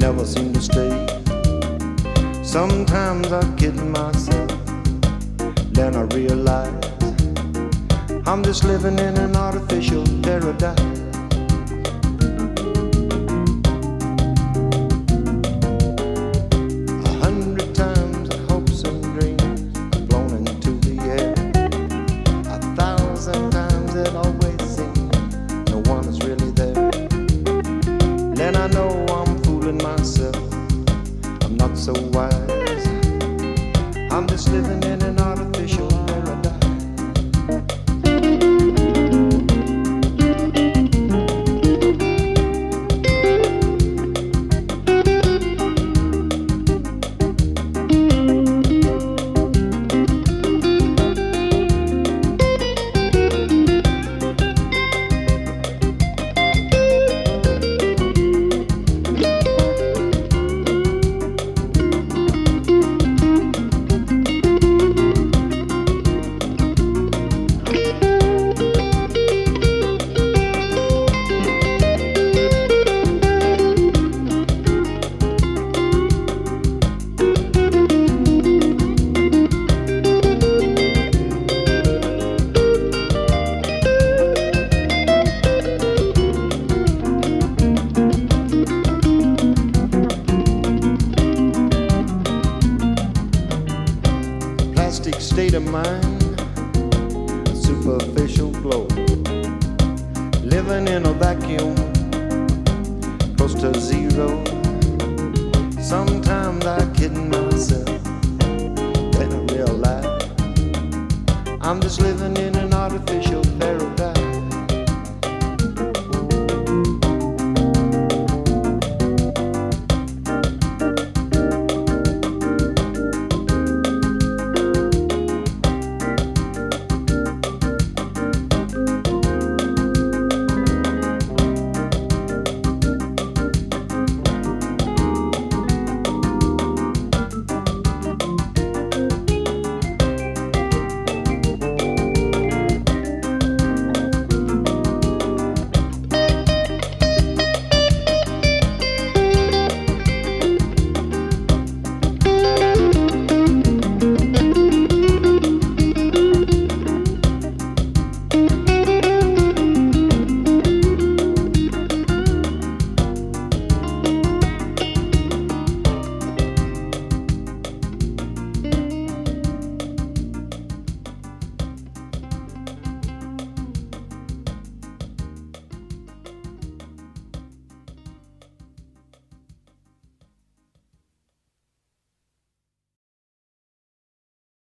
never seem to stay. Sometimes I kid myself, then I realize I'm just living in an artificial paradise. 100 times the hopes and dreams blown into the air. 1,000 times it always seems no one is really there. Then I know I'm fooling myself, I'm not so wise. I'm just living in an artificial paradise. State of mind, a superficial glow, living in a vacuum, close to zero. Sometimes I kid myself, when I realize I'm just living in